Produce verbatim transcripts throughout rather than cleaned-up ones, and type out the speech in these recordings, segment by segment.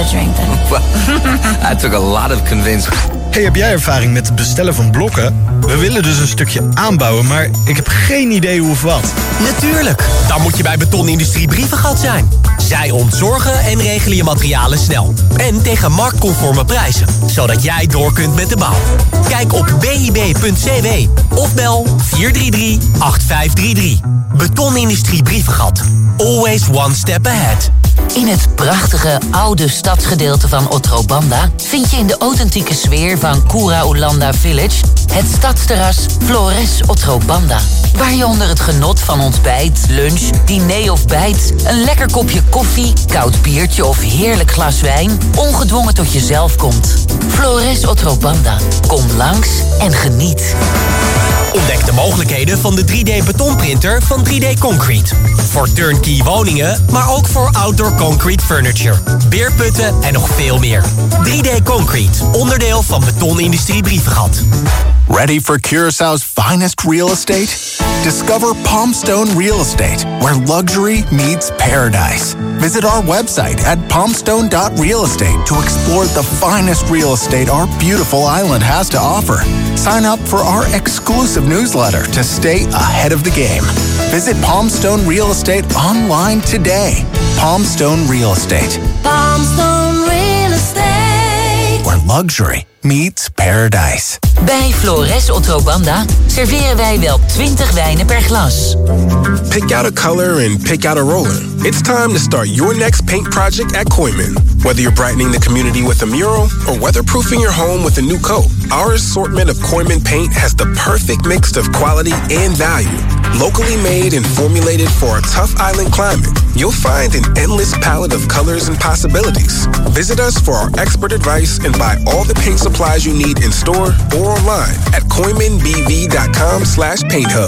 a drink then. Well, that took a lot of convincing. Hey, heb jij ervaring met het bestellen van blokken? We willen dus een stukje aanbouwen, maar ik heb geen idee hoe of wat. Natuurlijk, dan moet je bij Betonindustrie Brievengat zijn. Zij ontzorgen en regelen je materialen snel. En tegen marktconforme prijzen, zodat jij door kunt met de bouw. Kijk op b i b punt c w of bel vier drie drie, acht vijf drie drie. Betonindustrie Brievengat. Always one step ahead. In het prachtige oude stadsgedeelte van Otrobanda vind je in de authentieke sfeer van Cura Ulanda Village het stadsterras Flores Otrobanda. Waar je onder het genot van ontbijt, lunch, diner of bijt, een lekker kopje koffie, koud biertje of heerlijk glas wijn ongedwongen tot jezelf komt. Flores Otrobanda. Kom langs en geniet. Ontdek de mogelijkheden van de drie D betonprinter van drie D Concrete. Voor turnkey woningen, maar ook voor outdoor concrete furniture, beerputten en nog veel meer. drie D Concrete, onderdeel van Betonindustrie Brievengat. Ready for Curaçao's finest real estate? Discover Palmstone Real Estate, where luxury meets paradise. Visit our website at palmstone dot real estate to explore the finest real estate our beautiful island has to offer. Sign up for our exclusive newsletter to stay ahead of the game. Visit Palmstone Real Estate online today. Palmstone Real Estate. Palmstone Real Estate. Where luxury meets paradise. Bij Flores Otrobanda serveren wij wel twintig wijnen per glas. Pick out a color and pick out a roller. It's time to start your next paint project at Koyman. Whether you're brightening the community with a mural or weatherproofing your home with a new coat, our assortment of Koyman paint has the perfect mix of quality and value. Locally made and formulated for a tough island climate, you'll find an endless palette of colors and possibilities. Visit us for our expert advice and buy all the paint supplies you need in store or online at koyman b v dot com slash paint hub.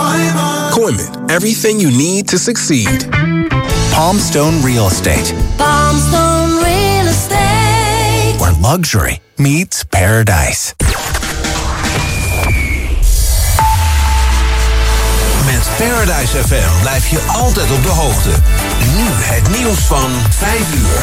Koyman, everything you need to succeed. Palmstone Real Estate. Palmstone Real Estate. Where luxury meets paradise. Met Paradise F M blijf je altijd op de hoogte. Nu het nieuws van vijf uur.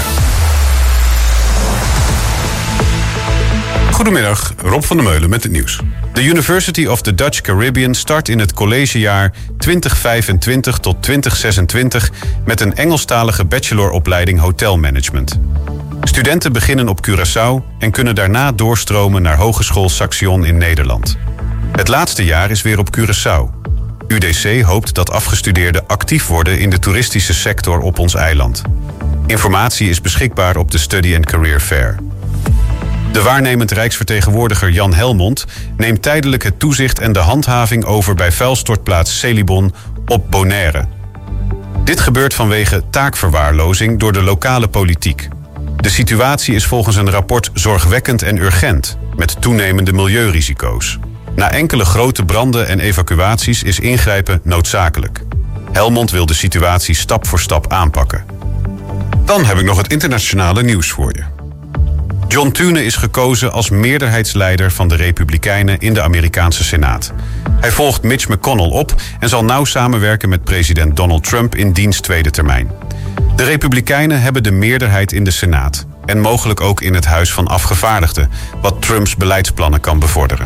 Goedemiddag, Rob van der Meulen met het nieuws. De University of the Dutch Caribbean start in het collegejaar twintig vijfentwintig tot twintig zesentwintig... met een Engelstalige bacheloropleiding hotelmanagement. Studenten beginnen op Curaçao en kunnen daarna doorstromen naar Hogeschool Saxion in Nederland. Het laatste jaar is weer op Curaçao. U D C hoopt dat afgestudeerden actief worden in de toeristische sector op ons eiland. Informatie is beschikbaar op de Study and Career Fair. De waarnemend Rijksvertegenwoordiger Jan Helmond neemt tijdelijk het toezicht en de handhaving over bij vuilstortplaats Celibon op Bonaire. Dit gebeurt vanwege taakverwaarlozing door de lokale politiek. De situatie is volgens een rapport zorgwekkend en urgent, met toenemende milieurisico's. Na enkele grote branden en evacuaties is ingrijpen noodzakelijk. Helmond wil de situatie stap voor stap aanpakken. Dan heb ik nog het internationale nieuws voor je. John Thune is gekozen als meerderheidsleider van de Republikeinen in de Amerikaanse Senaat. Hij volgt Mitch McConnell op en zal nauw samenwerken met president Donald Trump in diens tweede termijn. De Republikeinen hebben de meerderheid in de Senaat en mogelijk ook in het Huis van Afgevaardigden, wat Trumps beleidsplannen kan bevorderen.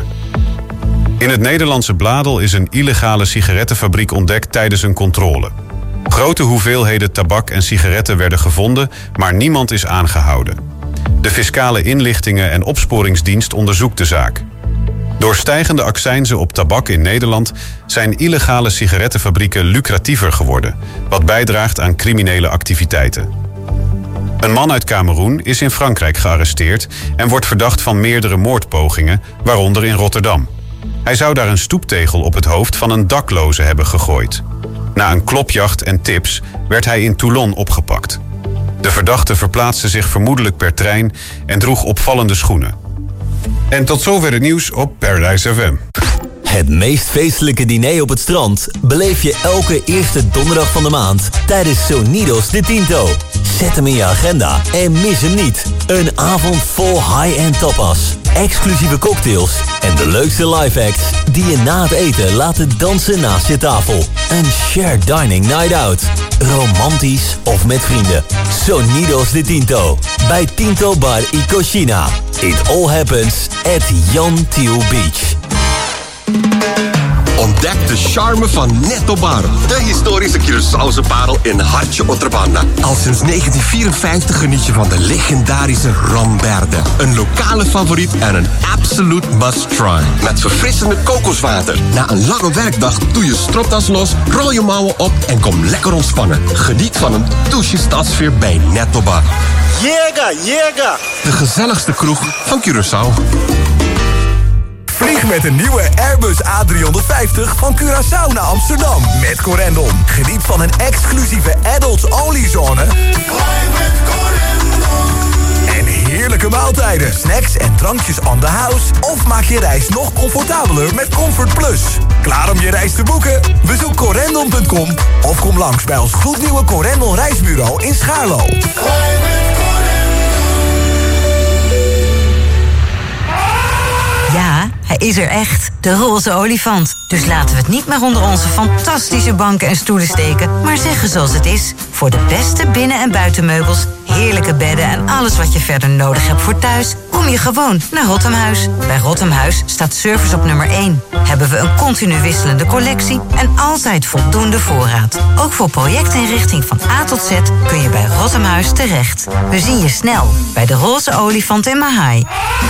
In het Nederlandse Bladel is een illegale sigarettenfabriek ontdekt tijdens een controle. Grote hoeveelheden tabak en sigaretten werden gevonden, maar niemand is aangehouden. De Fiscale Inlichtingen en Opsporingsdienst onderzoekt de zaak. Door stijgende accijnzen op tabak in Nederland zijn illegale sigarettenfabrieken lucratiever geworden, wat bijdraagt aan criminele activiteiten. Een man uit Kameroen is in Frankrijk gearresteerd en wordt verdacht van meerdere moordpogingen, waaronder in Rotterdam. Hij zou daar een stoeptegel op het hoofd van een dakloze hebben gegooid. Na een klopjacht en tips werd hij in Toulon opgepakt. De verdachte verplaatste zich vermoedelijk per trein en droeg opvallende schoenen. En tot zover het nieuws op Paradise F M. Het meest feestelijke diner op het strand beleef je elke eerste donderdag van de maand tijdens Sonidos de Tinto. Zet hem in je agenda en mis hem niet. Een avond vol high-end tapas exclusieve cocktails en de leukste live acts die je na het eten laten dansen naast je tafel. Een shared dining night out. Romantisch of met vrienden. Sonidos de Tinto. Bij Tinto Bar y Cocina. It all happens at Jan Thiel Beach. Ontdek de charme van Netto Bar. De historische Curaçaose parel in Hartje Otrobanda. Al sinds negentien vierenvijftig geniet je van de legendarische Ramberde. Een lokale favoriet en een absolute must-try. Met verfrissende kokoswater. Na een lange werkdag doe je stropdas los, rol je mouwen op en kom lekker ontspannen. Geniet van een douche stadsfeer bij Netto Bar. Llega, llega! De gezelligste kroeg van Curaçao. Vlieg met een nieuwe Airbus A driehonderdvijftig van Curaçao naar Amsterdam. Met Corendon. Geniet van een exclusieve adults-only zone. En heerlijke maaltijden, snacks en drankjes on the house. Of maak je reis nog comfortabeler met Comfort Plus. Klaar om je reis te boeken? Bezoek corendon punt com of kom langs bij ons gloednieuwe Corendon reisbureau in Schaarlo. Ja, hij is er echt. De roze olifant. Dus laten we het niet meer onder onze fantastische banken en stoelen steken, maar zeggen zoals het is. Voor de beste binnen- en buitenmeubels, heerlijke bedden en alles wat je verder nodig hebt voor thuis, kom je gewoon naar Rottemhuis. Bij Rottemhuis staat service op nummer één. Hebben we een continu wisselende collectie en altijd voldoende voorraad. Ook voor projectinrichting van A tot Z kun je bij Rottemhuis terecht. We zien je snel bij de roze olifant in Mahai.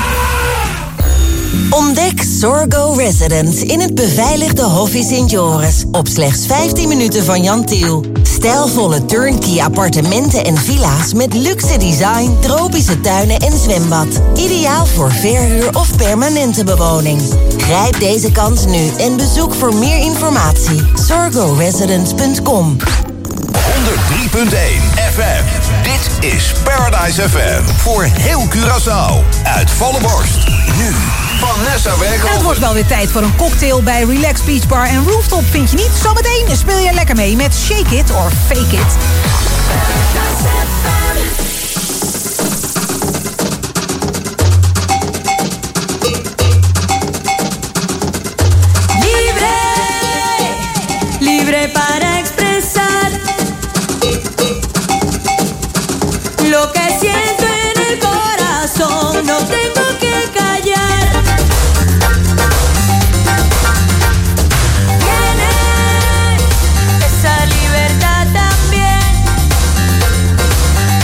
Ontdek Sorgo Residence in het beveiligde Hoffie Sint Joris. Op slechts vijftien minuten van Jan Thiel. Stijlvolle turnkey appartementen en villa's met luxe design, tropische tuinen en zwembad. Ideaal voor verhuur of permanente bewoning. Grijp deze kans nu en bezoek voor meer informatie sorgo residence punt com. honderd drie punt één F M. Dit is Paradise F M. Voor heel Curaçao. Uit volle borst. Nu Vanessa Werkhoven. En het wordt wel weer tijd voor een cocktail bij Relax Beach Bar en Rooftop, vind je niet? Zometeen speel je lekker mee met Shake It or Fake It. Libre, libre para expresar lo que siento en el corazón. No tengo que callar. Tiene esa libertad también.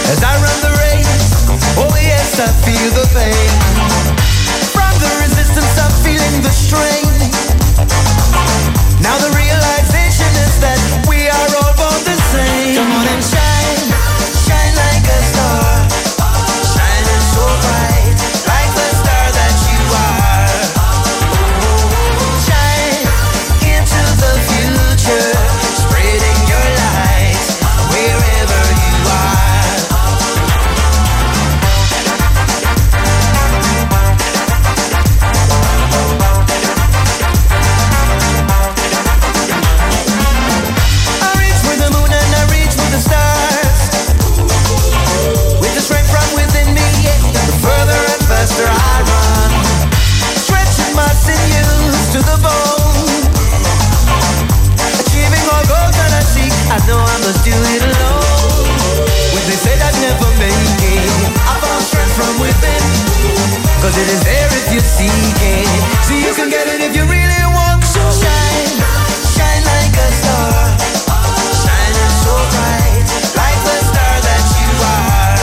as I run the race. Oh yes, I feel the pain. From the resistance, I'm feeling the strain. Now the realization is that we are all born the same. Come on and shine, shine like a star, shining so bright, like the star that you are. Shine into the future, spreading your light wherever you are. I reach for the moon and I reach for the stars. With the strength from within me, yeah, the further and faster I run. Stretching my sinews to the bone. Achieving all goals that I seek, I know I must do it alone. When they say that never make it, I found strength from within. Cause it is there if you seek it. So you can get it if you really want to. Shine, shine like a star, shining so bright, like the star that you are.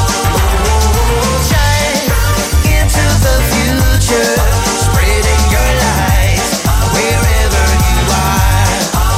Shine into the future, spreading your light wherever you are.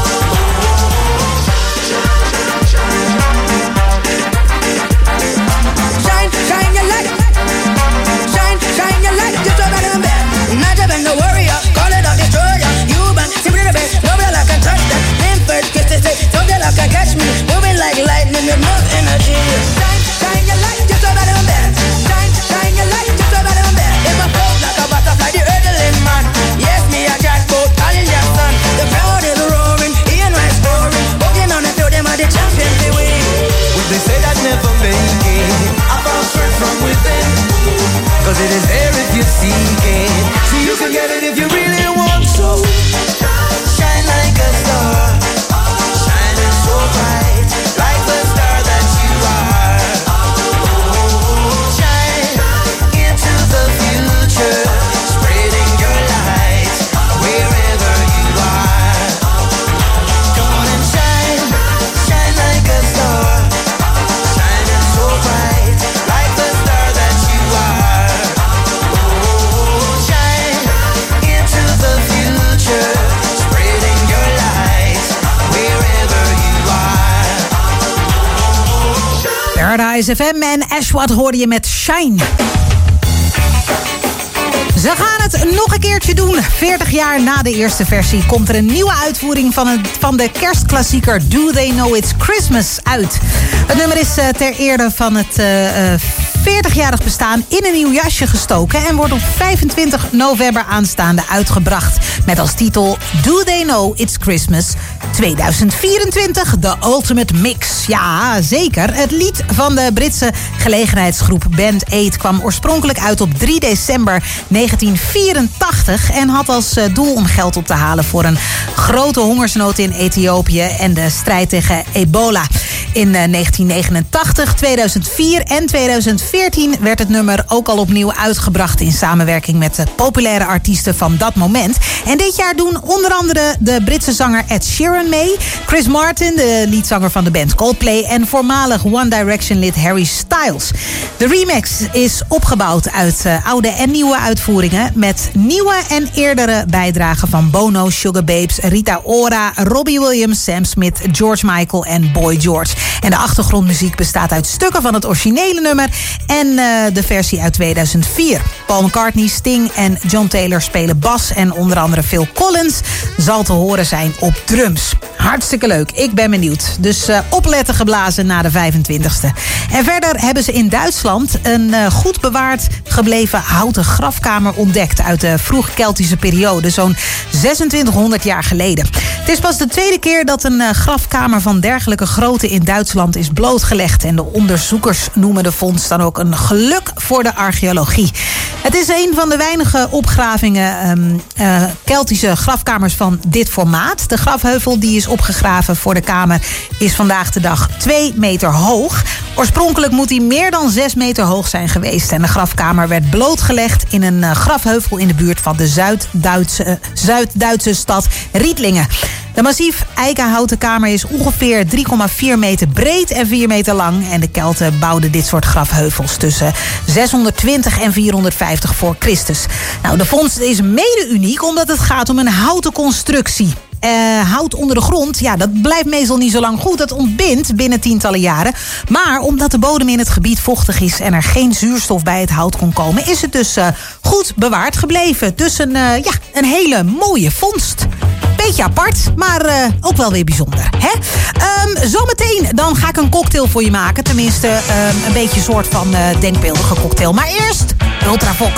Shine, shine your light. Shine, shine your light. Just over the bed. Not even the warrior. Call it a destroyer. You bang, simply the best. Nobody like a touch that. Name first, kiss to say. Don't get like a catch me. Moving like lightning with no energy. Shine, shine your light. Just over the bed. Shine, shine your light. Just over the bed. If I float like a butterfly, the hurdling man. Yes, me a jackpot. Calling your son. The crowd is roaring. Ian Rice scoring. Walking on the field, them are the champions they win. When they say that never make it, I found strength from within. Cause it is there if you seek it. So you can get it if you really want to. Shine like a star, shining so bright, like the star that you are. Shine into the future, spreading your light wherever you are. Come on and shine, shine like a star, shining so bright, like the star that you are. Shine into the future, spreading your light wherever you are. Paradise F M en Ashwat hoorde je met Shine. Ze gaan het nog een keertje doen. veertig jaar na de eerste versie komt er een nieuwe uitvoering van, het, van de kerstklassieker Do They Know It's Christmas uit. Het nummer is uh, ter ere van het uh, uh, veertigjarig bestaan in een nieuw jasje gestoken en wordt op vijfentwintig november aanstaande uitgebracht. Met als titel Do They Know It's Christmas tweeduizend vierentwintig, The Ultimate Mix. Ja, zeker. Het lied van de Britse gelegenheidsgroep Band aid kwam oorspronkelijk uit op drie december negentien vierentachtig... en had als doel om geld op te halen voor een grote hongersnood in Ethiopië en de strijd tegen ebola. In negentien negenentachtig, tweeduizend vier en tweeduizend veertien werd het nummer ook al opnieuw uitgebracht in samenwerking met de populaire artiesten van dat moment. En dit jaar doen onder andere de Britse zanger Ed Sheeran mee, Chris Martin, de leadzanger van de band Coldplay, en voormalig One Direction lid Harry Styles. De remix is opgebouwd uit uh, oude en nieuwe uitvoeringen met nieuwe en eerdere bijdragen van Bono, Sugar Babes, Rita Ora, Robbie Williams, Sam Smith, George Michael en Boy George. En de achtergrondmuziek bestaat uit stukken van het originele nummer en uh, de versie uit tweeduizend vier. Paul McCartney, Sting en John Taylor spelen bas en onder andere Phil Collins zal te horen zijn op drums. Hartstikke leuk, ik ben benieuwd. Dus uh, opletten geblazen na de vijfentwintigste. En verder hebben ze in Duitsland een uh, goed bewaard gebleven houten grafkamer ontdekt uit de vroeg-Keltische periode, zo'n zesentwintighonderd jaar geleden. Het is pas de tweede keer dat een uh, grafkamer van dergelijke grootte in Duitsland is blootgelegd. En de onderzoekers noemen de vondst dan ook een geluk voor de archeologie. Het is een van de weinige opgravingen um, uh, Keltische grafkamers van dit formaat. De grafheuvel die is opgegraven voor de kamer is vandaag de dag twee meter hoog. Oorspronkelijk moet hij meer dan zes meter hoog zijn geweest. En de grafkamer werd blootgelegd in een uh, grafheuvel in de buurt van de Zuid-Duitse, uh, Zuid-Duitse stad Riedlingen. De massief eikenhouten kamer is ongeveer drie komma vier meter breed en vier meter lang. En de Kelten bouwden dit soort grafheuvels tussen zeshonderdtwintig en vierhonderdvijftig voor Christus. Nou, de vondst is mede uniek omdat het gaat om een houten constructie. Uh, hout onder de grond, ja, dat blijft meestal niet zo lang goed. Dat ontbindt binnen tientallen jaren. Maar omdat de bodem in het gebied vochtig is en er geen zuurstof bij het hout kon komen, is het dus uh, goed bewaard gebleven. Dus een, uh, ja, een hele mooie vondst. Beetje apart, maar uh, ook wel weer bijzonder. Hè? Um, zometeen dan ga ik een cocktail voor je maken. Tenminste, um, een beetje een soort van uh, denkbeeldige cocktail. Maar eerst Ultravox.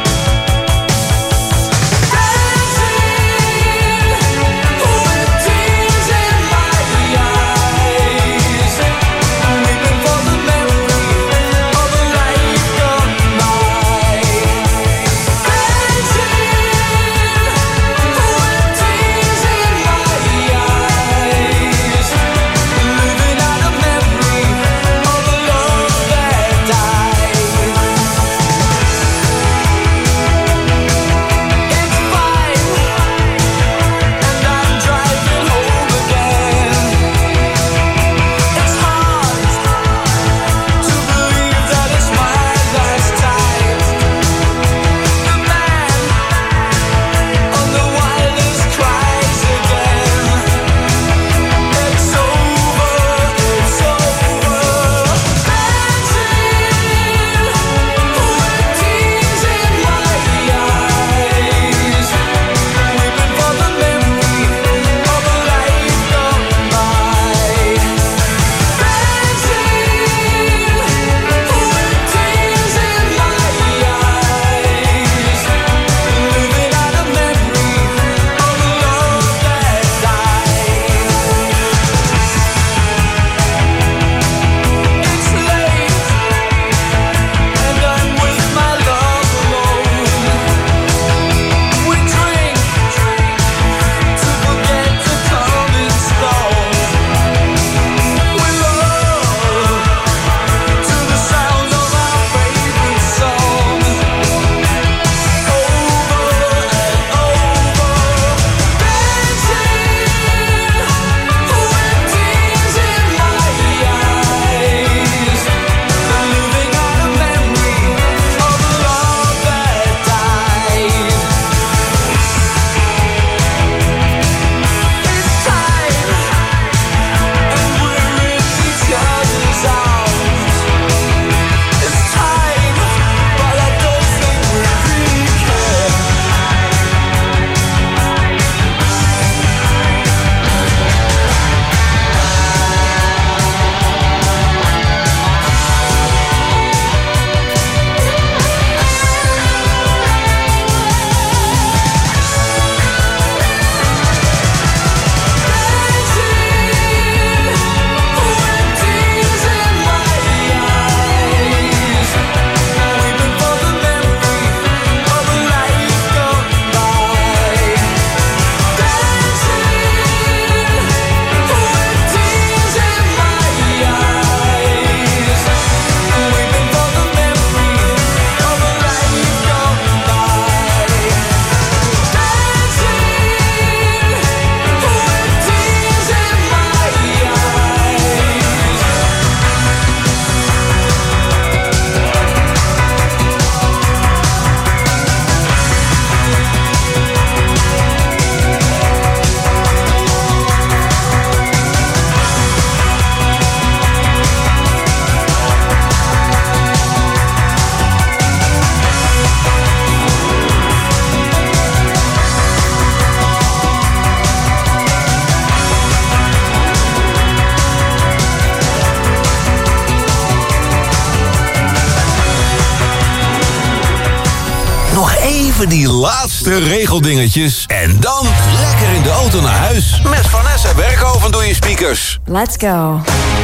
Even die laatste regeldingetjes. En dan lekker in de auto naar huis. Met Vanessa Berghoven door je speakers. Let's go.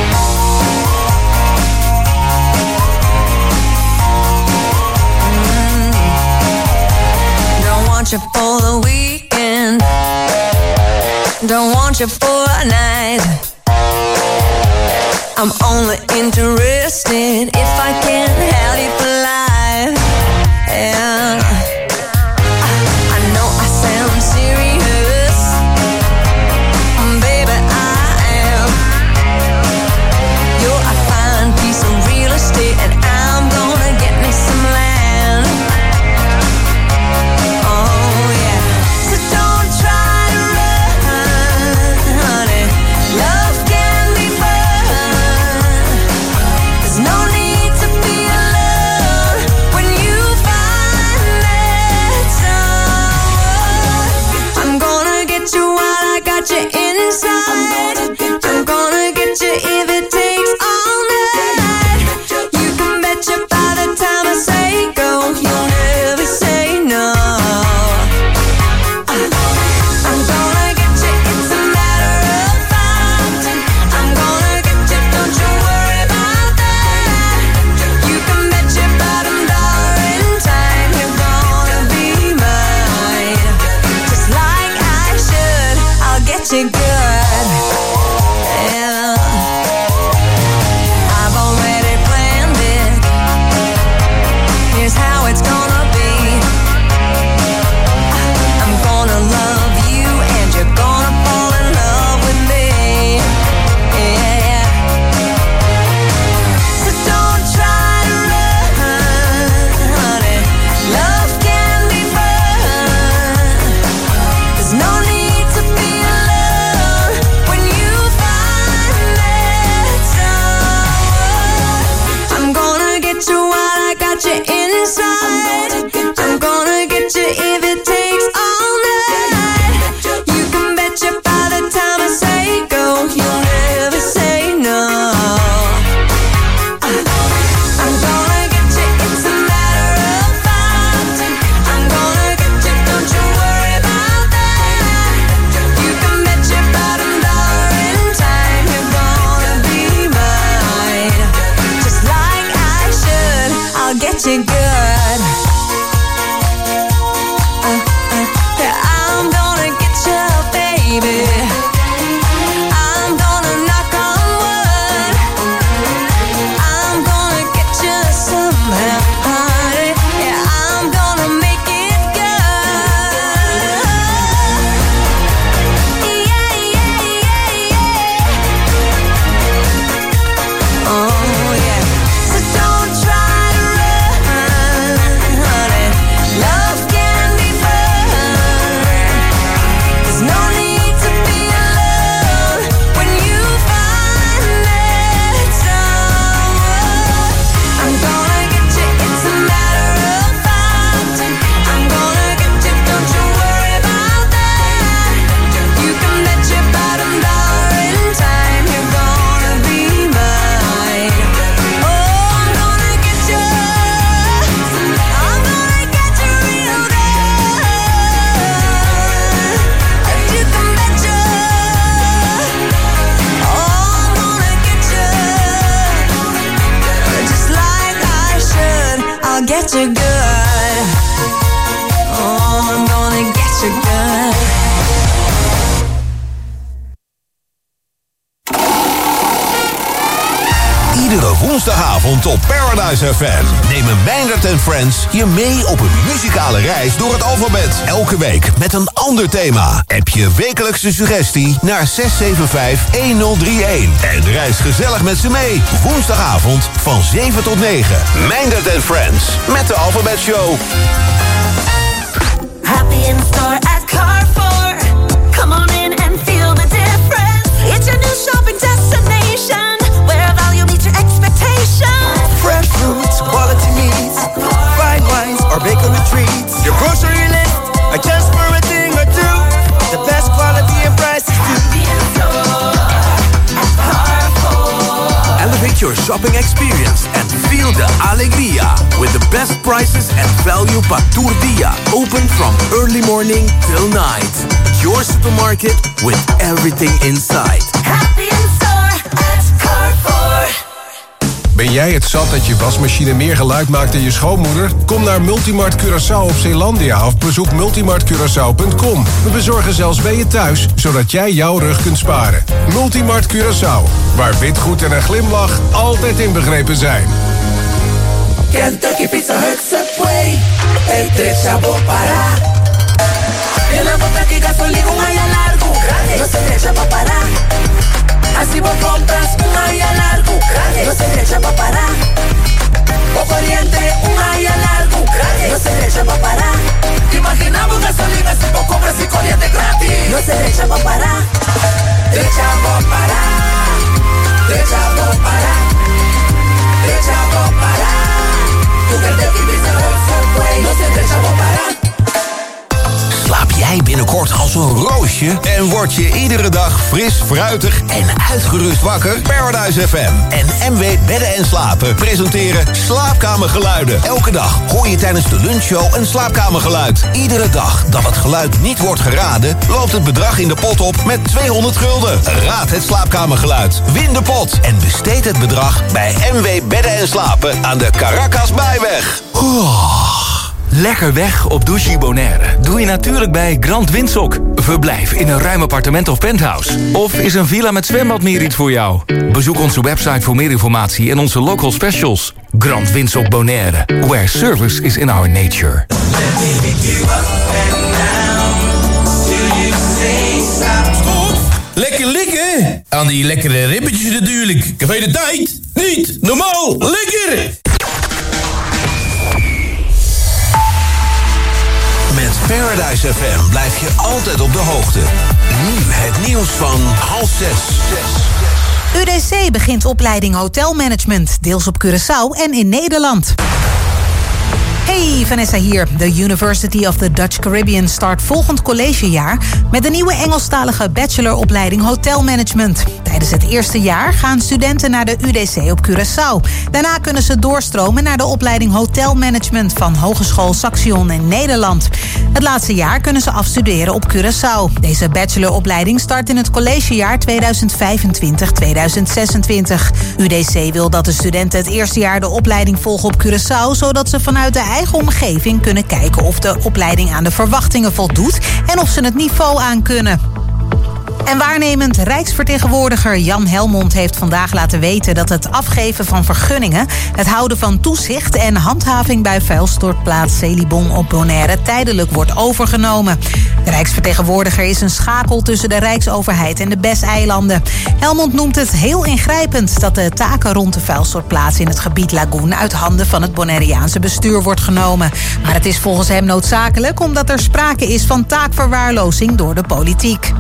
Don't want you for the weekend. Don't want you for a night. I'm only interested if I can have you for life. Yeah. I, I know I sound serious, get you good. Uh, uh, yeah, I'm gonna get you, baby. I'm gonna knock on wood. I'm gonna get you somehow, honey. Yeah, I'm gonna make it good. Yeah, yeah, yeah, yeah. Oh, yeah. So don't try to run, honey. Love can be fun. There's no need to be alone when you find that someone. I'm gonna get you, it's a matter of fact. I'm gonna get you, don't you worry about that. You can bet your bottom dollar in time you're gonna be mine. Oh, I'm gonna get you, I'm gonna get you real good. And you can bet you, oh, I'm gonna get you, just like I should. I'll get you good. Oh, I'm gonna get you good. Iedere woensdagavond op Paradise F M nemen Meindert en Friends je mee op een muzikale reis door het alfabet. Elke week met een ander thema. App je wekelijkse suggestie naar zes zeven vijf een nul drie een. En reis gezellig met ze mee. Woensdagavond van zeven tot negen. Meindert en Friends met de Alphabet Show. Happy in store at Carrefour. Come on in and feel the difference. It's your new shopping destination where value meets your expectations. Fresh fruits, quality meats, fine wines or bakery treats. Your grocery list, adjust for a thing or two. The best quality and prices too. Elevate your shopping experience and feel the alegría with the best prices and value pa' tour dia. Open from early morning till night. Your supermarket with everything inside. Happy in store at Carrefour. Ben jij het zat dat je wasmachine meer geluid maakt dan je schoonmoeder? Kom naar Multimart Curaçao op Zeelandia of bezoek multimart curaçao punt com. We bezorgen zelfs bij je thuis, zodat jij jouw rug kunt sparen. Multimart Curaçao, waar witgoed en een glimlach altijd inbegrepen zijn. Kentucky Pizza Hut Subway, el tres chavo para. En la boca que gasolina un año largo, no se deja pa' parar. Así vos compras un año largo, no se deja pa' parar. O corriente un año largo, no se deja pa' parar. Imaginamos gasolina si vos compras y corriente gratis. No se deja pa' parar. Deja pa' parar. Deja pa' parar. Deja pa' parar. Tu Kentucky Pizza Hut Subway, no se deja pa' parar. Slaap jij binnenkort als een roosje en word je iedere dag fris, fruitig en uitgerust wakker? Paradise F M en M W Bedden en Slapen presenteren Slaapkamergeluiden. Elke dag hoor je tijdens de lunchshow een slaapkamergeluid. Iedere dag dat het geluid niet wordt geraden, loopt het bedrag in de pot op met tweehonderd gulden. Raad het slaapkamergeluid, win de pot en besteed het bedrag bij M W Bedden en Slapen aan de Caracas Bijweg. Oh. Lekker weg op Douchy Bonaire doe je natuurlijk bij Grand Windsock. Verblijf in een ruim appartement of penthouse. Of is een villa met zwembad meer iets voor jou? Bezoek onze website voor meer informatie en onze local specials. Grand Windsock Bonaire, where service is in our nature. Lekker likken? Aan die lekkere ribbetjes natuurlijk. Café de Tijd? Niet normaal lekker! Met Paradise F M blijf je altijd op de hoogte. Nu het nieuws van half zes. U D C begint opleiding hotelmanagement, deels op Curaçao en in Nederland. Hey, Vanessa hier. De University of the Dutch Caribbean start volgend collegejaar met een nieuwe Engelstalige bacheloropleiding hotelmanagement. Tijdens het eerste jaar gaan studenten naar de U D C op Curaçao. Daarna kunnen ze doorstromen naar de opleiding hotelmanagement van Hogeschool Saxion in Nederland. Het laatste jaar kunnen ze afstuderen op Curaçao. Deze bacheloropleiding start in het collegejaar tweeduizend vijfentwintig tweeduizend zesentwintig. U D C wil dat de studenten het eerste jaar de opleiding volgen op Curaçao, zodat ze vanuit de eigen omgeving kunnen kijken of de opleiding aan de verwachtingen voldoet en of ze het niveau aan kunnen. En waarnemend Rijksvertegenwoordiger Jan Helmond heeft vandaag laten weten dat het afgeven van vergunningen, het houden van toezicht en handhaving bij vuilstortplaats Celibon op Bonaire tijdelijk wordt overgenomen. De Rijksvertegenwoordiger is een schakel tussen de Rijksoverheid en de B E S-eilanden. Helmond noemt het heel ingrijpend dat de taken rond de vuilstortplaats in het gebied Lagoon uit handen van het Bonaireaanse bestuur wordt genomen. Maar het is volgens hem noodzakelijk omdat er sprake is van taakverwaarlozing door de politiek.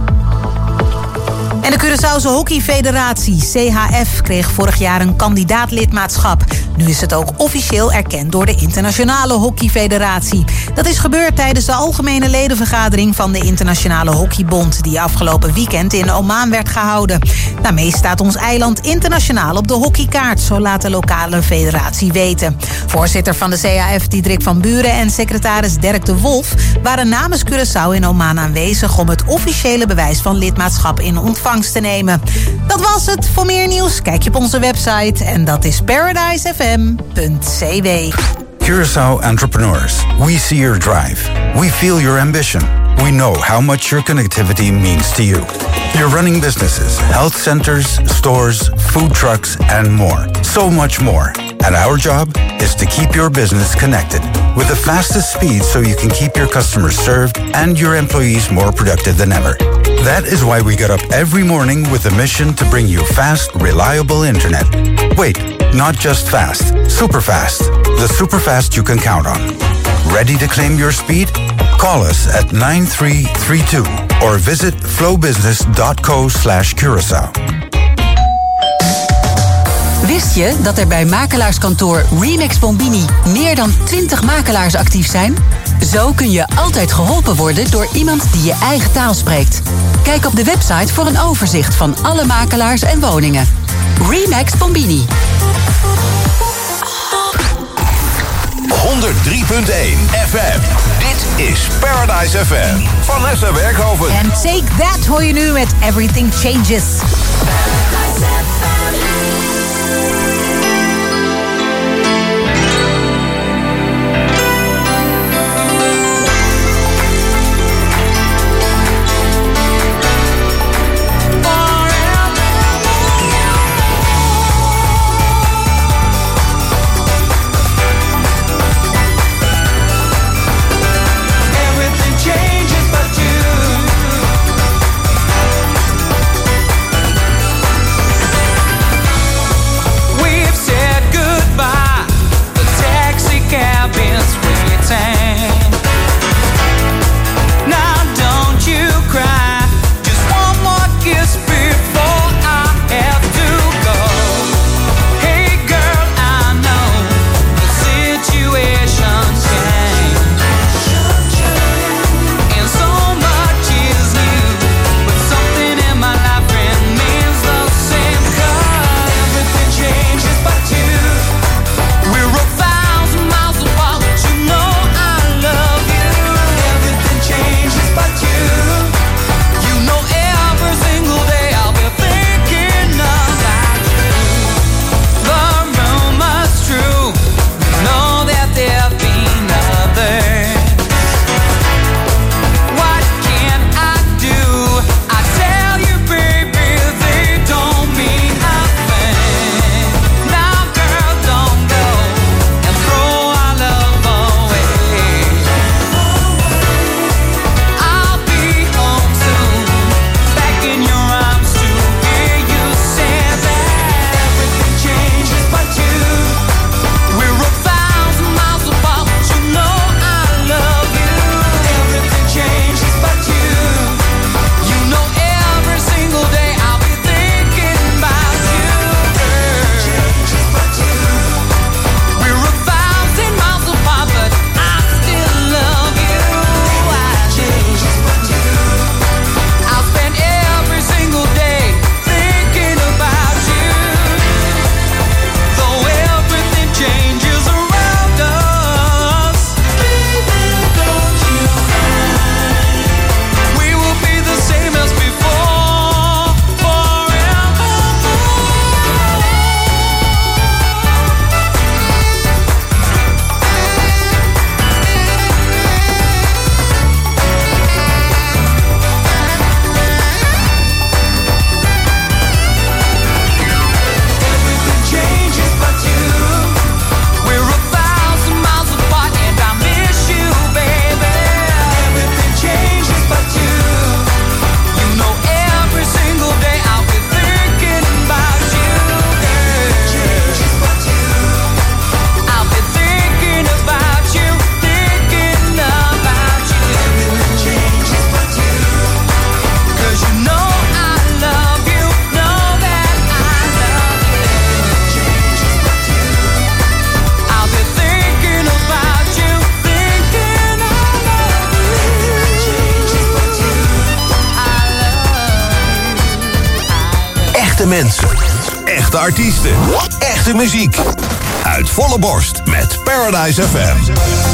En de Curaçaose Hockeyfederatie, C H F, kreeg vorig jaar een kandidaatlidmaatschap. Nu is het ook officieel erkend door de Internationale Hockeyfederatie. Dat is gebeurd tijdens de algemene ledenvergadering van de Internationale Hockeybond, die afgelopen weekend in Oman werd gehouden. Daarmee staat ons eiland internationaal op de hockeykaart, zo laat de lokale federatie weten. Voorzitter van de C H F, Diederik van Buren, en secretaris Dirk de Wolf waren namens Curaçao in Oman aanwezig om het officiële bewijs van lidmaatschap in ontvangst te nemen. Dat was het. Voor meer nieuws kijk je op onze website en dat is paradise f m punt c w. Curaçao entrepreneurs, we see your drive. We feel your ambition. We know how much your connectivity means to you. You're running businesses, health centers, stores, food trucks, and more. So much more. And our job is to keep your business connected with the fastest speed so you can keep your customers served and your employees more productive than ever. That is why we get up every morning with a mission to bring you fast, reliable internet. Wait, not just fast, super fast. The super fast you can count on. Ready to claim your speed? Call us at nine three three two or visit flowbusiness.co slash Curaçao. Wist je dat er bij makelaarskantoor Remax Bombini meer dan twintig makelaars actief zijn? Zo kun je altijd geholpen worden door iemand die je eigen taal spreekt. Kijk op de website voor een overzicht van alle makelaars en woningen. Remax Bombini. honderd drie punt één F M. Dit is Paradise F M. Vanessa Werkhoven. En Take That hoor je nu met Everything Changes. Changes but you. mensen. Echte artiesten. Echte muziek. Uit volle borst met Paradise F M.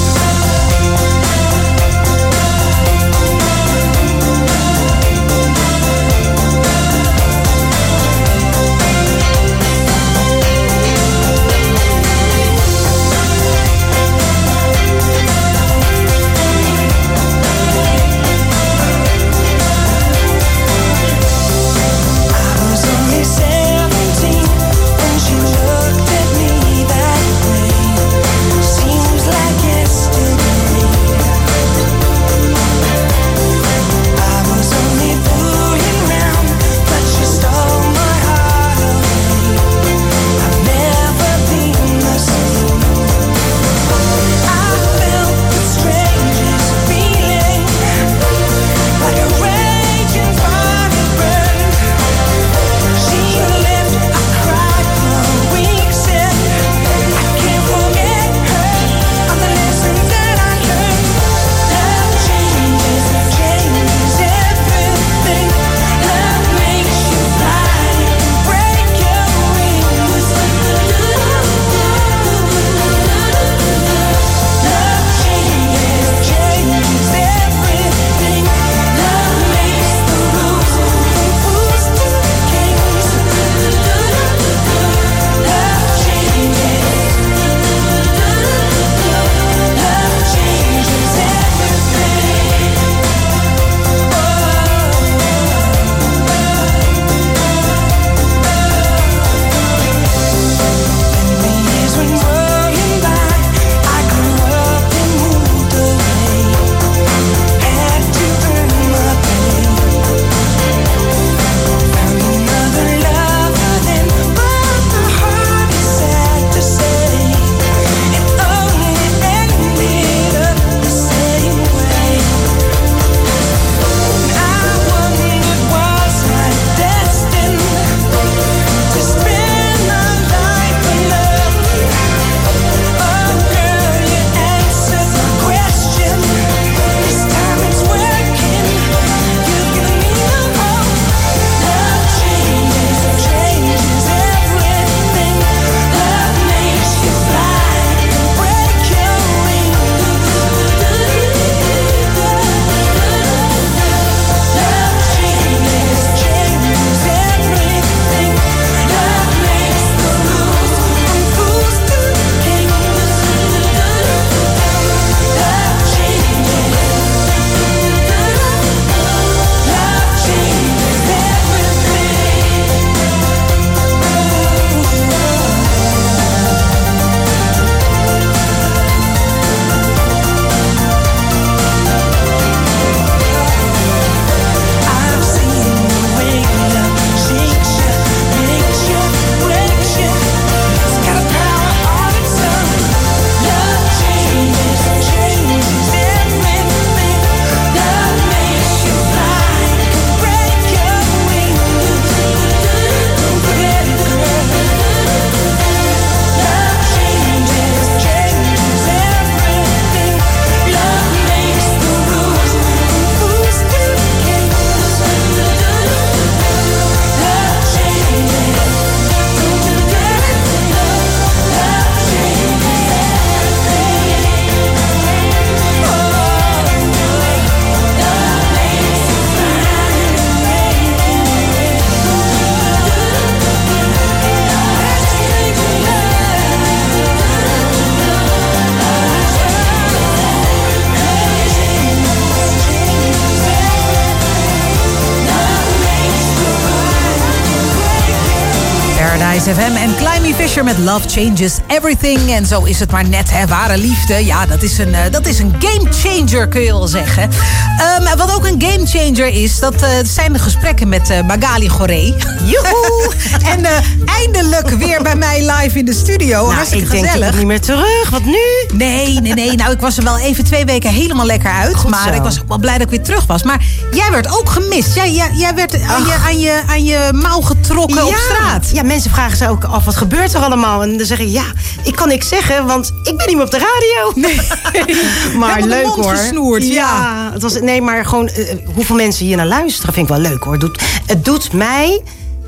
Paradise F M en Climby Fisher met Love Changes Everything. En zo is het maar net, hè. Ware liefde, ja, dat is een, uh, dat is een game changer, kun je wel zeggen. Um, wat ook een game changer is, dat uh, zijn de gesprekken met uh, Magali Goree. Joehoe! En uh, eindelijk weer bij mij live in de studio. Nou, hartstikke ik denk gezellig. toch niet meer terug, wat nu? Nee, nee, nee. Nou, ik was er wel even twee weken helemaal lekker uit. Goed maar zo. ik was ook wel blij dat ik weer terug was. Maar jij werd ook gemist. Jij, jij, jij werd aan je, aan, je, aan je mouw getrokken ja. op straat. Ja, mensen vragen zich ook af, wat gebeurt er allemaal? En dan zeg ik, ja, ik kan niks zeggen, want ik ben niet meer op de radio. Nee. Maar Helemaal de leuk mond hoor. gesnoerd, ja. ja. Het was, nee, maar gewoon uh, hoeveel mensen hier naar luisteren vind ik wel leuk hoor. Het doet, het doet mij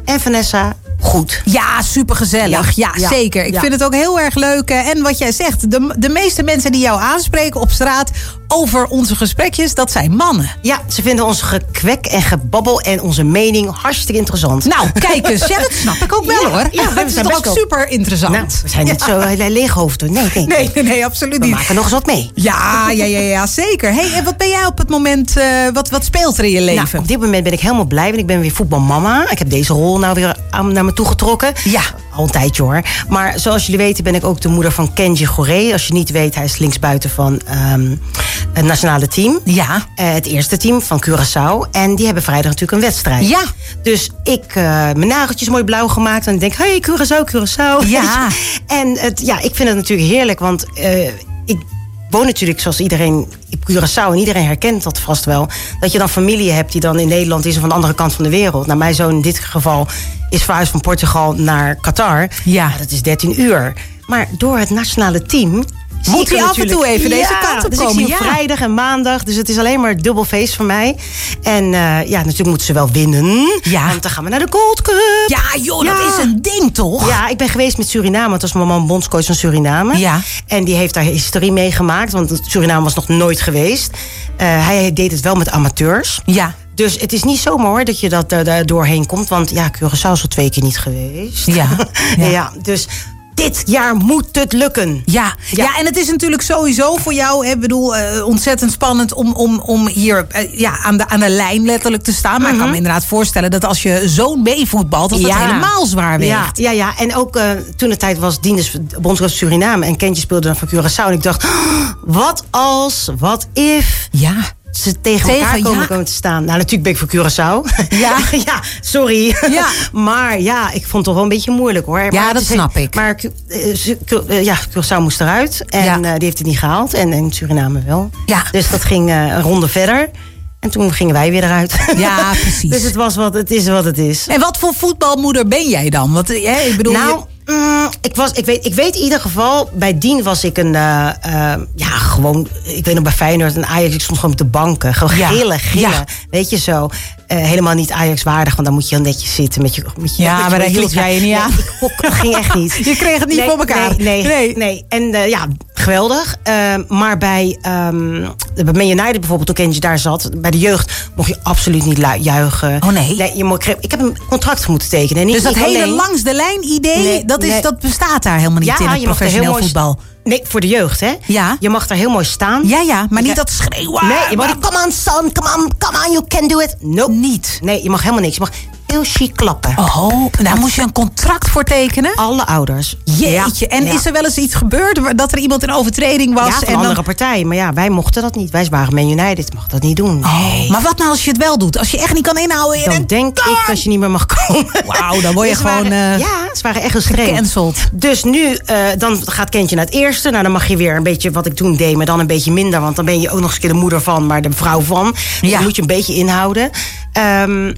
en Vanessa goed. Ja, supergezellig. Ja, ja, ja, zeker. Ik ja. vind het ook heel erg leuk. En wat jij zegt, de, de meeste mensen die jou aanspreken op straat over onze gesprekjes, dat zijn mannen. Ja, ze vinden ons gekwek en gebabbel en onze mening hartstikke interessant. Nou, kijk eens. Ja, dat snap ik ook wel, ja, hoor. Ja, dat is toch ook wel super interessant. Nou, we zijn niet ja. zo leeghoofden. Nee, nee, nee, nee, nee, absoluut we niet. We maken nog eens wat mee. Ja, ja, ja, ja, zeker. Hey, en wat ben jij op het moment, uh, wat, wat speelt er in je leven? Nou, op dit moment ben ik helemaal blij, want ik ben weer voetbalmama. Ik heb deze rol nou weer aan, naar me toe getrokken. Ja. Al een tijdje hoor. Maar zoals jullie weten ben ik ook de moeder van Kenji Goré. Als je niet weet, hij is linksbuiten van um, het nationale team. Ja. Uh, het eerste team van Curaçao. En die hebben vrijdag natuurlijk een wedstrijd. Ja. Dus ik uh, mijn nageltjes mooi blauw gemaakt. En ik denk, hey, Curaçao, Curaçao. Ja. En het, ja, ik vind het natuurlijk heerlijk. Want uh, ik woon natuurlijk zoals iedereen op Curaçao. En iedereen herkent dat vast wel. Dat je dan familie hebt die dan in Nederland is of aan de andere kant van de wereld. Nou, mijn zoon in dit geval is verhuisd van Portugal naar Qatar. Ja. Dat is dertien uur. Maar door het nationale team moet hij af en toe even deze ja, kant op dus komen. Ik zie hem ja. vrijdag en maandag. Dus het is alleen maar dubbel feest voor mij. En uh, ja, natuurlijk moeten ze wel winnen. Ja. Want dan gaan we naar de Gold Cup. Ja, joh, ja. dat is een ding, toch? Ja, ik ben geweest met Suriname. Het was mijn man bondscoach van Suriname. Ja. En die heeft daar historie meegemaakt. Want Suriname was nog nooit geweest. Uh, hij deed het wel met amateurs. Ja. Dus het is niet zomaar hoor dat je dat uh, daar doorheen komt. Want ja, Curaçao is al twee keer niet geweest. Ja. ja. ja dus dit jaar moet het lukken. Ja, ja. ja en het is natuurlijk sowieso voor jou, ik bedoel, uh, ontzettend spannend om, om, om hier uh, ja, aan, de, aan de lijn letterlijk te staan. Maar mm-hmm. ik kan me inderdaad voorstellen dat als je zo'n meevoetbalt, dat ja. dat helemaal zwaar weegt. Ja, ja, ja. En ook uh, toen de tijd was Dien is bondscoach Suriname en Kentje speelde dan voor Curaçao. En ik dacht, oh, wat als, wat if... Ja. ze tegen, tegen elkaar komen, ja. komen te staan. Nou, natuurlijk ben ik voor Curaçao. Ja, ja sorry. Ja. Maar ja, ik vond het toch wel een beetje moeilijk hoor. Ja, maar dat snap he- ik. Maar uh, uh, ja, Curaçao moest eruit. En ja. uh, die heeft het niet gehaald. En, en Suriname wel. Ja. Dus dat ging uh, een ronde verder. En toen gingen wij weer eruit. Ja, precies. Dus het, was wat, het is wat het is. En wat voor voetbalmoeder ben jij dan? Want, ja, ik bedoel, nou, je... mm, ik, was, ik, weet, ik weet in ieder geval... Bij Dien was ik een... Uh, uh, ja, gewoon... Ik weet nog bij Feyenoord en Ajax. Ik stond gewoon op de banken. Gewoon ja. gillen, gillen. Ja. Weet je zo. Uh, helemaal niet Ajax-waardig. Want dan moet je heel netjes zitten. Met je, met je, ja, met je, maar daar hield jij je niet aan. Nee, dat ging echt niet. Je kreeg het niet nee, voor elkaar. Nee, nee. nee. nee. En uh, ja, geweldig. Uh, maar bij, um, bij Man United bijvoorbeeld, toen Kentje daar zat... bij de jeugd mocht je absoluut niet lu- juichen. Oh nee? nee je mo- ik heb een contract moeten tekenen. Niet, dus dat niet hele alleen. langs de lijn idee, nee, dat, is, nee. dat bestaat daar helemaal niet ja, in het professioneel voetbal. Nee, voor de jeugd, hè? Ja. Je mag daar heel mooi staan. Ja, ja, maar niet dat schreeuwen. Nee, je mag niet, come on son, come on, come on, you can do it. Nope. Niet. Nee, je mag helemaal niks. Je mag heel chic klappen. Oh, daar moest je een contract voor tekenen? Alle ouders. Jeetje, en ja. is er wel eens iets gebeurd dat er iemand in overtreding was? Ja, van en een andere dan... partij. Maar ja, wij mochten dat niet. Wij waren Man United, mag dat niet doen. Nee. Oh, maar wat nou als je het wel doet? Als je echt niet kan inhouden? Dan en... denk ik dat je niet meer mag komen. Wauw, dan word je dus gewoon... Waren, uh, ja, ze waren echt gestrengd. Gecanceld. Dus nu, uh, dan gaat Kentje naar het eerste. Nou, dan mag je weer een beetje wat ik toen deed, maar dan een beetje minder. Want dan ben je ook nog eens een keer de moeder van, maar de vrouw van. Dus ja. Dan moet je een beetje inhouden. Um,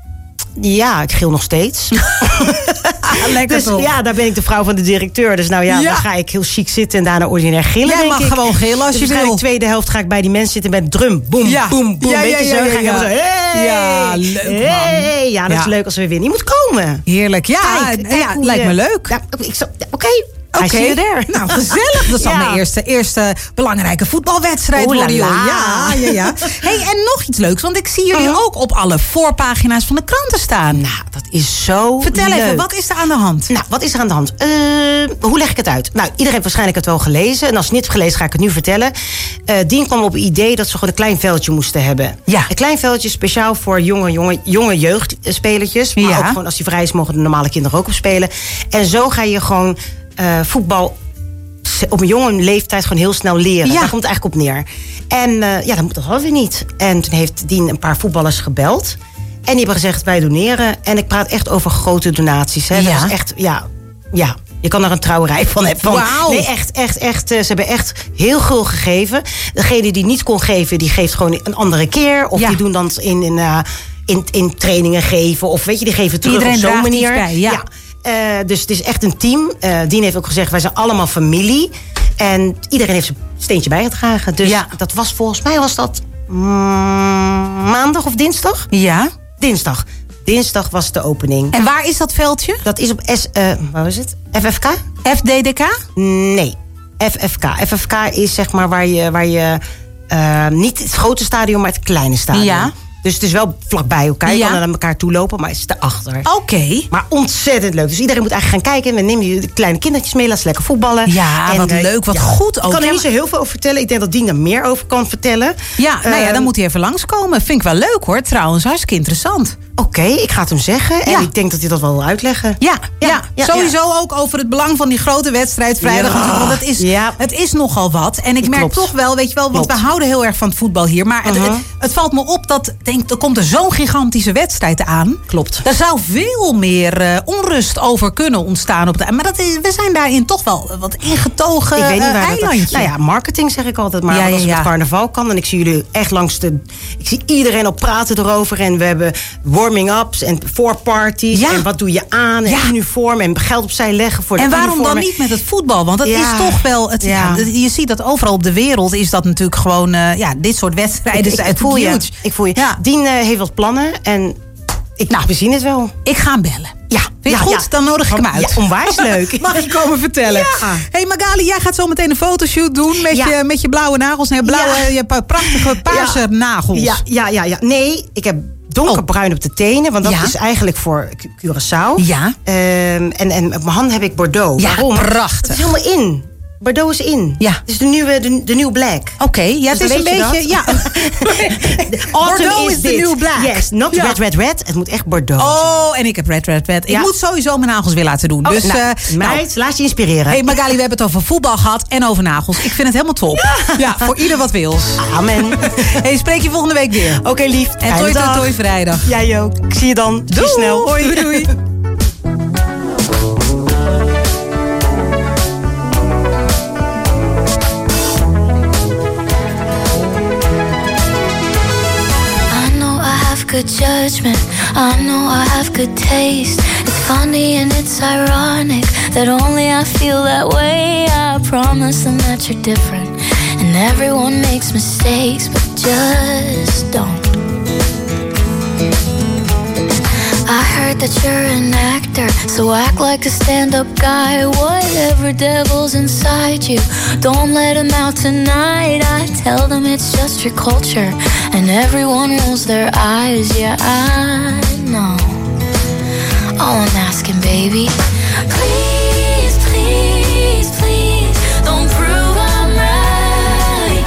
Ja, ik gil nog steeds. Lekker dus toch? ja, daar ben ik de vrouw van de directeur. Dus nou ja, ja. dan ga ik heel chic zitten en daarna ordinair gillen. Jij denk mag ik. gewoon gillen als dus je wil. De tweede helft ga ik bij die mensen zitten met drum. Boom, ja. boom, boom. Ja, Weet ja, je ja, zo? ja, Ga ik ja. zo, hey, ja, leuk man. Hey, ja, dat ja. is leuk als we weer winnen. Je moet komen. Heerlijk, ja. Kijk, ja, kijk lijkt je, me leuk. Ja, Oké, okay. Oké, okay. Nou, gezellig. Dat zal ja. mijn eerste, eerste belangrijke voetbalwedstrijd Oeh, worden. la, la. Ja, ja, ja. Hey, en nog iets leuks, want ik zie jullie uh-huh. ook op alle voorpagina's van de kranten staan. Nou, dat is zo Vertel leuk. even, wat is er aan de hand? Nou, wat is er aan de hand? Uh, hoe leg ik het uit? Nou, iedereen heeft waarschijnlijk het wel gelezen. En als je het niet hebt gelezen, ga ik het nu vertellen. Uh, Dien kwam op het idee dat ze gewoon een klein veldje moesten hebben. Ja. Een klein veldje speciaal voor jonge, jonge, jonge jeugdspelertjes. Maar ja. ook gewoon als die vrij is, mogen de normale kinderen ook op spelen. En zo ga je gewoon uh, voetbal op een jonge leeftijd gewoon heel snel leren. Ja. Daar komt het eigenlijk op neer. En uh, ja, dat moet dat wel weer niet. En toen heeft Dien een paar voetballers gebeld. En die hebben gezegd, wij doneren. En ik praat echt over grote donaties. Hè. Ja. Dat is echt, ja, ja. Je kan er een trouwerij van hebben. Van, Wauw. Nee, echt, echt, echt. Ze hebben echt heel gul gegeven. Degene die niet kon geven, die geeft gewoon een andere keer. Of ja. die doen dan in, in, uh, in, in trainingen geven. Of weet je, die geven terug Iedereen op zo'n manier. Bij, ja. ja. Uh, dus het is echt een team. Uh, Dien heeft ook gezegd, wij zijn allemaal familie. En iedereen heeft zijn steentje bijgedragen. Dus ja. dat was volgens mij was dat mm, maandag of dinsdag? Ja. Dinsdag. Dinsdag was de opening. En waar is dat veldje? Dat is op S... Uh, waar is het? F F K? F D D K? Nee, F F K. F F K is zeg maar waar je... Waar je uh, niet het grote stadion, maar het kleine stadion. Ja. Dus het is wel vlakbij elkaar. Je Ja. kan er naar elkaar toe lopen, maar het is daarachter. Oké. Okay. Maar ontzettend leuk. Dus iedereen moet eigenlijk gaan kijken. We nemen de kleine kindertjes mee, laten ze lekker voetballen. Ja, en, wat uh, leuk, wat ja. goed ook. Ik kan er Ja, niet zo heel veel over vertellen. Ik denk dat Dien er meer over kan vertellen. Ja, nou ja, Uh, dan moet hij even langskomen. Vind ik wel leuk hoor, trouwens. Hartstikke interessant. Oké, okay, ik ga het hem zeggen. En Ja. ik denk dat hij dat wel wil uitleggen. Ja, ja, Ja, ja, sowieso ook over het belang van die grote wedstrijd vrijdag. Ja. natuurlijk, Want het is, Ja. het is nogal wat. En ik Ja, merk klopt. toch wel, weet je wel, want Klopt. we houden heel erg van het voetbal hier. Maar het, Uh-huh. het, het valt me op dat, denk, er komt er zo'n gigantische wedstrijd aan. Klopt. Daar zou veel meer uh, onrust over kunnen ontstaan. Op de, maar dat is, we zijn daarin toch wel wat ingetogen Ik weet niet uh, waar dat... eilandje. Nou ja, marketing zeg ik altijd maar. Ja, Want als ja, ik ja. het carnaval kan en ik zie jullie echt langs de... Ik zie iedereen al praten erover. En we hebben warming-ups en voorparties. Ja. En wat doe je aan? En Ja. uniform en geld opzij leggen voor de En waarom dan uniformen. niet met het voetbal? Want dat Ja. is toch wel... Het, Ja. ja, je ziet dat overal op de wereld is dat natuurlijk gewoon... Uh, ja, dit soort wedstrijden Ik, ik, zijn ik voel je. huge. Ik voel je. Ja. Dien uh, heeft wat plannen en ik, nou, we zien het wel. Ik ga hem bellen. Ja, Vind je ja, het goed? ja. Dan nodig ik hem uit. Ja, onwijs leuk. Mag je komen vertellen? Ja. Hey Magali, jij gaat zo meteen een fotoshoot doen met, Ja. je, met je blauwe nagels. Nee, blauwe, Ja. je hebt prachtige paarse Ja. nagels. Ja, ja, ja, ja. Nee, ik heb donkerbruin op de tenen. Want dat Ja. is eigenlijk voor Cu- Curaçao. Ja. Ehm, en, en op mijn hand heb ik Bordeaux. Ja, Waarom? prachtig. Het is helemaal in. Bordeaux is in. Ja. Het is de nieuwe, de, de nieuwe black. Oké, okay, ja, het Dus is een dan weet je beetje... Ja. Autumn Bordeaux is de dit. nieuwe black. Yes, not Ja. red, red, red. Het moet echt Bordeaux zijn. Oh, en ik heb red, red, red. Ik Ja. moet sowieso mijn nagels weer laten doen. Oh, dus, nou, eh, meid, laat je inspireren. Hey Magali, we hebben het over voetbal gehad en over nagels. Ik vind het helemaal top. Ja, voor ieder wat wils. Amen. Hey, spreek je volgende week weer. Oké, okay, lief. En toi, toi, toi, vrijdag. Jij ook. Ik zie je dan. Doei. Doei. Snel. Hoi. Doei, doei. Good judgment, I know I have good taste. It's funny and it's ironic that only I feel that way. I promise them that you're different, and everyone makes mistakes, but just don't. I heard that you're an actor, so act like a stand-up guy. Whatever devil's inside you, don't let him out tonight. I tell them it's just your culture, and everyone rolls their eyes. Yeah, I know. All I'm asking, baby, please, please, please, don't prove I'm right.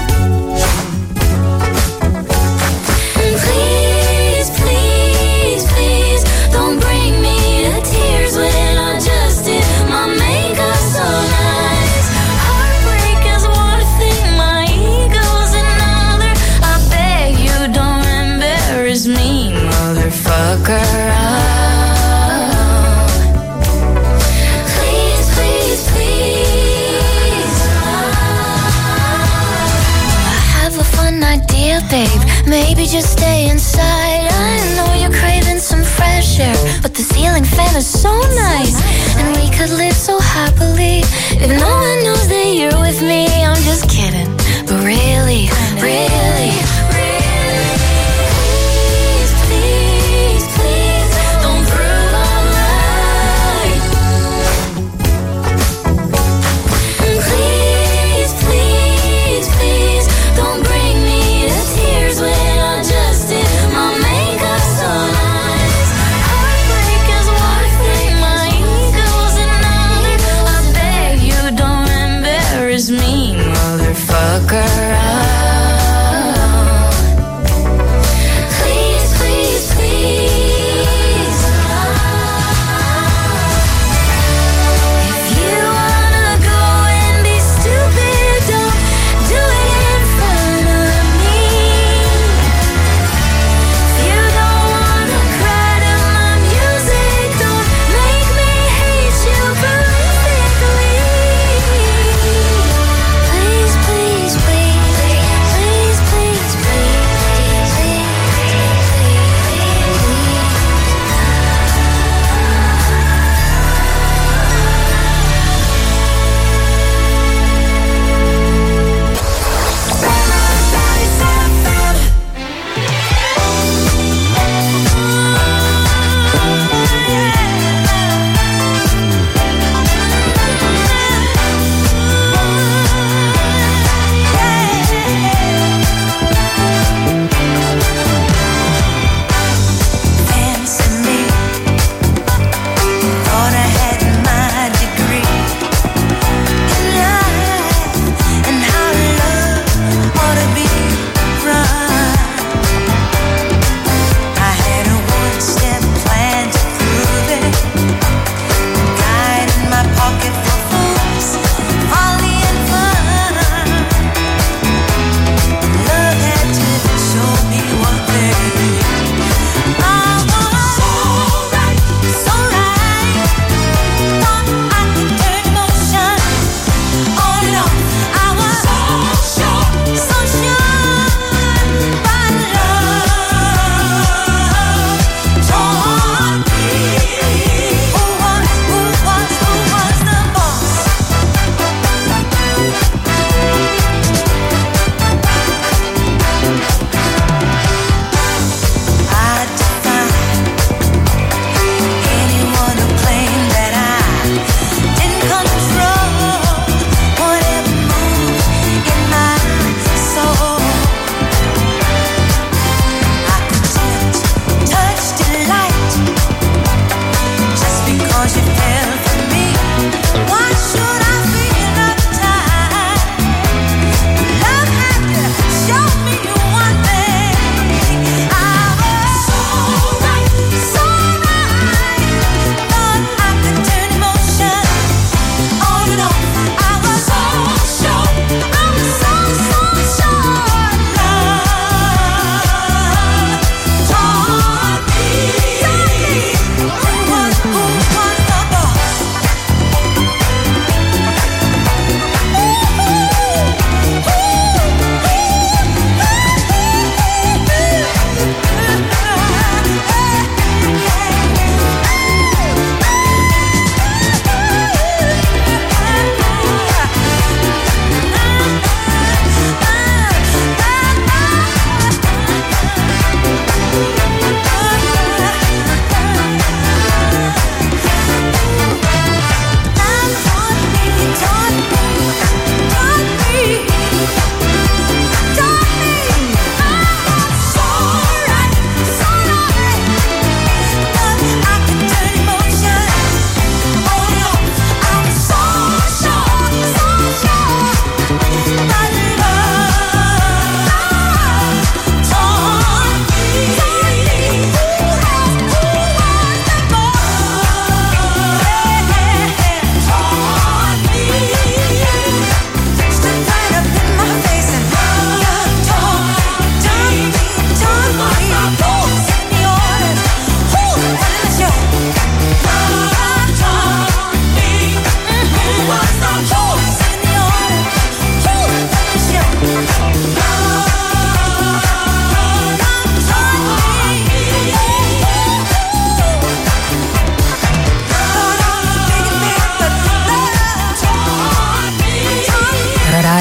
And please, please, please, don't bring me to tears when I just did my makeup so nice. Heartbreak is one thing, my ego's another. I beg you don't embarrass me, motherfucker. Please, please, please. I have a fun idea, babe. Maybe just stay inside. I know you're craving some fresh air, but the ceiling fan is so nice, and we could live so happily if no one knows that you're with me. I'm just kidding, but really, really, really, please, please, please, don't prove I'm right. And please, please, please, don't bring me to tears when I just did my makeup so nice. Heartbreak is one thing, my ego's another. I beg you don't embarrass me, motherfucker. Please, please, please. If you wanna go and be stupid, don't do it in front of me. If you don't wanna cry to my music, don't make me hate you perfectly. Please, please, please.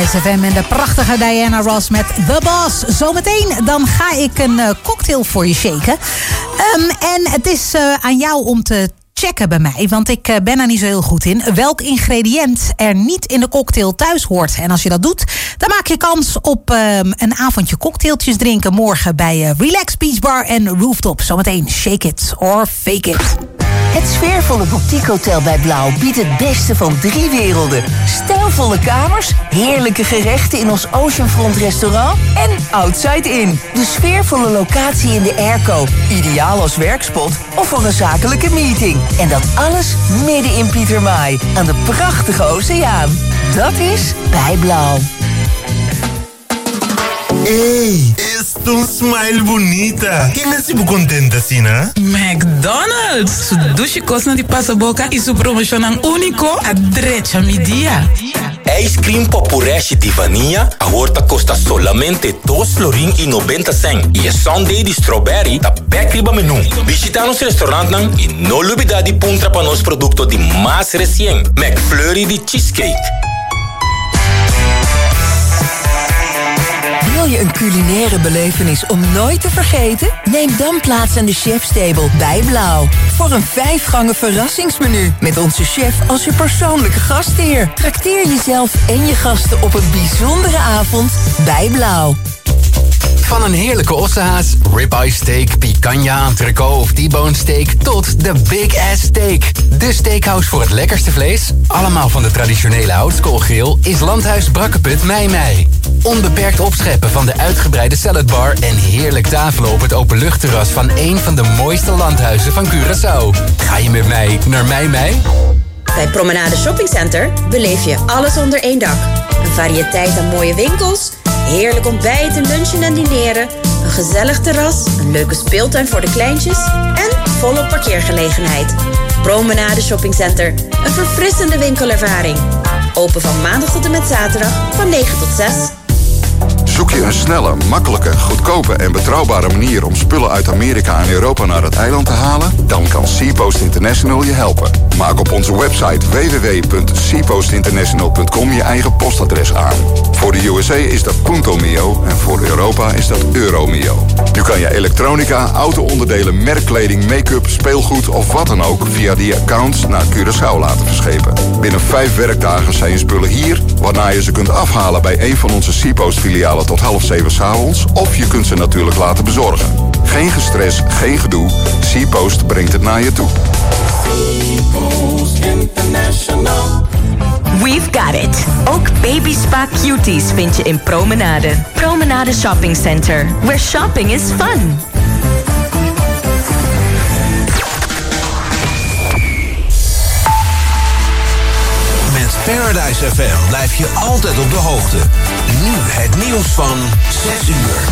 F M en de prachtige Diana Ross met The Boss. Zometeen dan ga ik een uh, cocktail voor je shaken. Um, en het is uh, aan jou om te checken bij mij, want ik uh, ben er niet zo heel goed in, welk ingrediënt er niet in de cocktail thuis hoort. En als je dat doet, dan maak je kans op um, een avondje cocktailtjes drinken morgen bij uh, Relax Beach Bar en Rooftop. Zometeen shake it or fake it. Het sfeervolle boutiquehotel bij Blauw biedt het beste van drie werelden. Stijlvolle kamers, heerlijke gerechten in ons Oceanfront restaurant en Outside Inn. De sfeervolle locatie in de airco, ideaal als werkspot of voor een zakelijke meeting. En dat alles midden in Pietermaai, aan de prachtige oceaan. Dat is bij Blauw. Ei, es un smile bonita. Quem é tipo contente assim, né? McDonald's. Su dushi cosna di pasaboca e su promocionan único a drecha mi dia. Ice cream popureste de vanilla a horta costa solamente dois florin e noventa cent. E a sundae de strawberry tá bekriba menu. Visita nos restaurant nang e no lubida di puntra pa nos producto di mais recien. McFlurry de cheesecake. Wil je een culinaire belevenis om nooit te vergeten? Neem dan plaats aan de chefstable bij Blauw. Voor een vijfgangen verrassingsmenu. Met onze chef als je persoonlijke gastheer. Trakteer jezelf en je gasten op een bijzondere avond bij Blauw. Van een heerlijke ossehaas, ribeye steak, picanha, entrecote of T-bone steak tot de Big Ass Steak. De steakhouse voor het lekkerste vlees, allemaal van de traditionele houtskoolgrill, is Landhuis Brakkeput Mei Mei. Onbeperkt opscheppen van de uitgebreide saladbar en heerlijk tafelen op het openluchtterras van een van de mooiste landhuizen van Curaçao. Ga je met mij naar Mei Mei? Bij Promenade Shopping Center beleef je alles onder één dak. Een variëteit aan mooie winkels, heerlijk ontbijten, lunchen en dineren, een gezellig terras, een leuke speeltuin voor de kleintjes en volop parkeergelegenheid. Promenade Shopping Center, een verfrissende winkelervaring. Open van maandag tot en met zaterdag van negen tot zes. Zoek je een snelle, makkelijke, goedkope en betrouwbare manier om spullen uit Amerika en Europa naar het eiland te halen? Dan kan SeaPost International je helpen. Maak op onze website w w w punt seapost international punt com je eigen postadres aan. Voor de U S A is dat Punto Mio en voor Europa is dat Euromio. Nu kan je elektronica, auto-onderdelen, merkkleding, make-up, speelgoed of wat dan ook via die accounts naar Curaçao laten verschepen. Binnen vijf werkdagen zijn je spullen hier, waarna je ze kunt afhalen bij een van onze SeaPost filialen tot half zeven 's avonds, of je kunt ze natuurlijk laten bezorgen. Geen gestres, geen gedoe. SeaPost brengt het naar je toe. SeaPost International. We've got it. Ook Baby Spa Cuties vind je in Promenade. Promenade Shopping Center, where shopping is fun. Paradise F M blijf je altijd op de hoogte. Nu het nieuws van zes uur.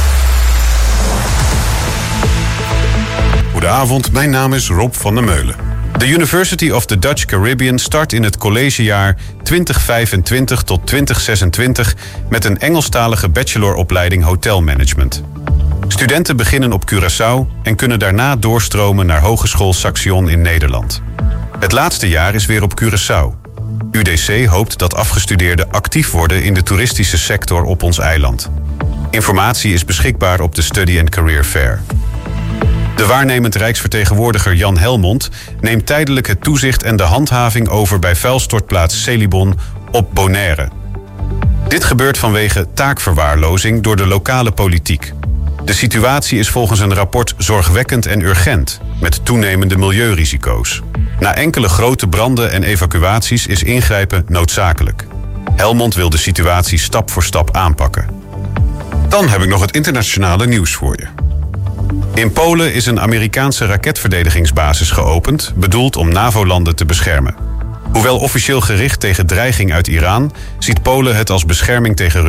Goedenavond, mijn naam is Rob van der Meulen. De University of the Dutch Caribbean start in het collegejaar twintig vijfentwintig tot twintig zesentwintig... met een Engelstalige bacheloropleiding hotelmanagement. Studenten beginnen op Curaçao en kunnen daarna doorstromen naar Hogeschool Saxion in Nederland. Het laatste jaar is weer op Curaçao. U D C hoopt dat afgestudeerden actief worden in de toeristische sector op ons eiland. Informatie is beschikbaar op de Study and Career Fair. De waarnemend Rijksvertegenwoordiger Jan Helmond neemt tijdelijk het toezicht en de handhaving over bij vuilstortplaats Celibon op Bonaire. Dit gebeurt vanwege taakverwaarlozing door de lokale politiek. De situatie is volgens een rapport zorgwekkend en urgent, met toenemende milieurisico's. Na enkele grote branden en evacuaties is ingrijpen noodzakelijk. Helmond wil de situatie stap voor stap aanpakken. Dan heb ik nog het internationale nieuws voor je. In Polen is een Amerikaanse raketverdedigingsbasis geopend, bedoeld om NAVO-landen te beschermen. Hoewel officieel gericht tegen dreiging uit Iran, ziet Polen het als bescherming tegen